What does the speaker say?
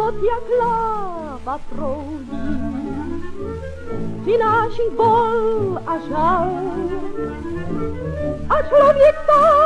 život jak láva proudí, přináší bol a žal. A člověk sám